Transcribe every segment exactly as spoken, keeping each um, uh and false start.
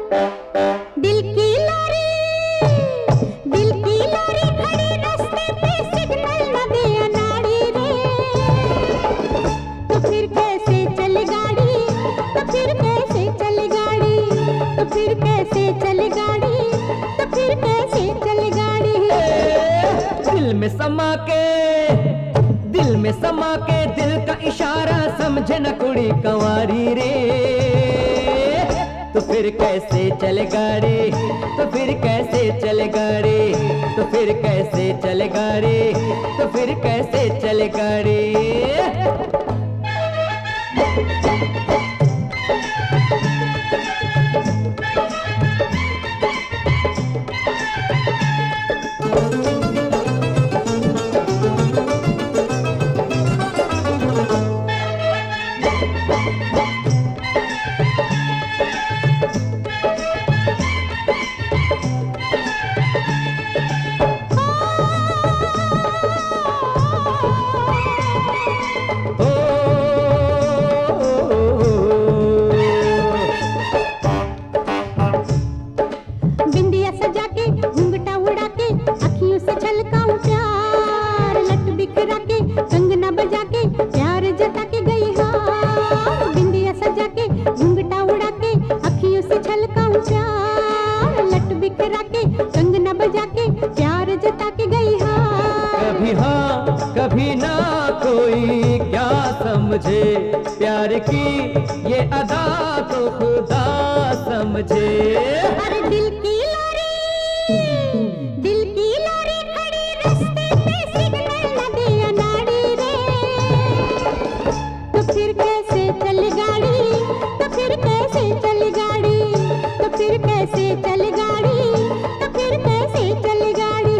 दिल की लॉरी, दिल की लॉरी खड़ी रास्ते पे, सिग्नल न दे अनाड़ी रे। तो फिर कैसे चले गाड़ी, तो फिर कैसे चले गाड़ी, तो फिर कैसे चले गाड़ी, तो फिर कैसे चले गाड़ी। दिल में समा के, दिल में समा के, दिल का इशारा समझे न कुड़ी कंवारी रे। तो फिर कैसे चले गाड़ी, तो फिर कैसे चले गाड़ी, तो फिर कैसे चले गाड़ी, तो फिर कैसे चले गाड़ी। बिंदिया सजा के, घूंघटा उड़ा के, अखियों से छलकाऊं प्यार, लट बिखरा के, कंगना बजा के, प्यार जता के गई हार। बिंदिया सजा के, घूंघटा उड़ा के, अखियों से छलकाऊं प्यार, लट बिखरा के, कंगना बजा के, प्यार जता के गई हार। कभी हाँ कभी ना, कोई क्या समझे प्यार की ये अदा तो खुदा समझे। अरे दिल की लॉरी, दिल की लॉरी खड़ी रास्ते पे, सिग्नल न दे अनाड़ी रे। तो फिर कैसे चले गाड़ी, तो फिर कैसे चले गाड़ी, तो फिर कैसे चले गाड़ी, तो फिर कैसे चले गाड़ी।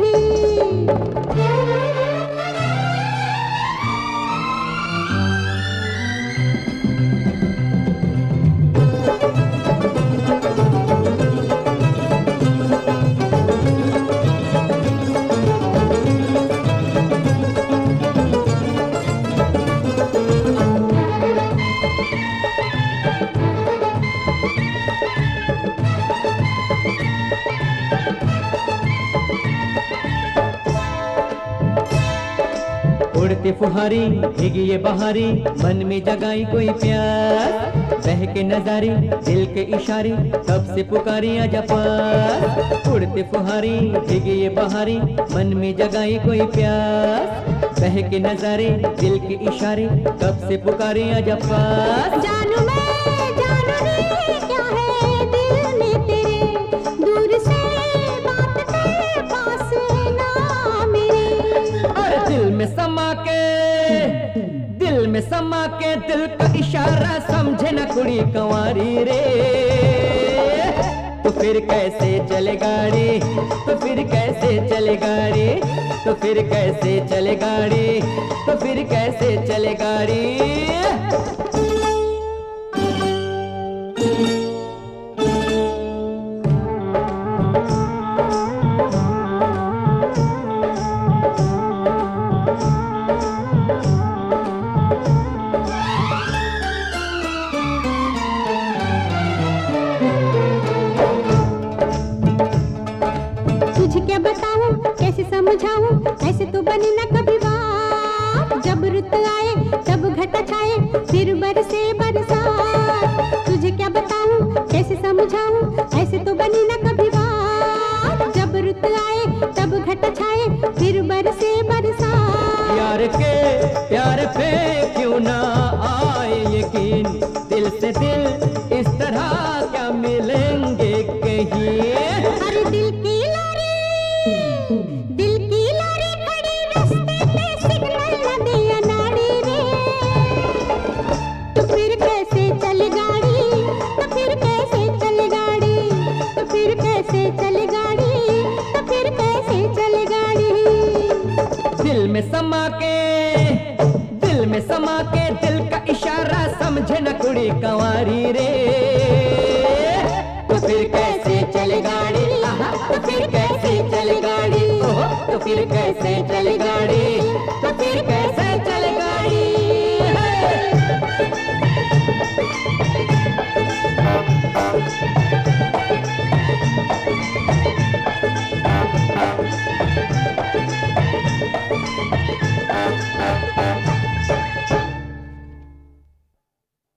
उड़ती फुहारी भीगी ये बहारी, मन में जगाई कोई प्यार, बह के नजारी दिल के इशारे, कब से पुकारी आजा पास। उड़ती फुहारी भीगी ये बहारी, मन में जगाई कोई प्यार, बह के नजारे दिल के इशारे, कब से पुकारी आजा पास। जानू मैं जानू रे क्या है दिल में तेरे, दूर से बात कर पास ना मेरे। और दिल में समा के, दिल में समा के, दिल का इशारा समझे न कुड़ी कंवारी रे। तो फिर कैसे चले गाड़ी, तो फिर कैसे चले गाड़ी, तो फिर कैसे चले गाड़ी, तो फिर कैसे चले गाड़ी। तुझे क्या बताऊं, कैसे समझाऊं, ऐसे तो बनी ना कभी बात। जब रुत आए तब घटा छाए, फिर बरसे बरसात। तुझे क्या बताऊं, कैसे समझाऊं, ऐसे तो बनी ना कभी बात। जब रुत आए तब घटा छाए, फिर बरसे बरसात। यार के प्यार पे क्यों ना आए यकीन, दिल से दिल इस तरह क्या मिलेंगे कहीं। अरे दिल की लॉरी, दिल की लॉरी खड़ी रास्ते पे, सिग्नल न दे अनाड़ी रे। तो फिर कैसे चले गाड़ी, तो फिर कैसे चले गाड़ी, तो फिर कैसे चले गाड़ी, तो फिर कैसे चले गाड़ी। दिल में समा के, दिल में समा के, दिल का इशारा समझे न कुड़ी कंवारी रे। तो फिर कैसे चले गाड़ी, आहा, तो फिर कैसे चले गाड़ी, ओहो, तो फिर कैसे चले गाड़ी, तो फिर कैसे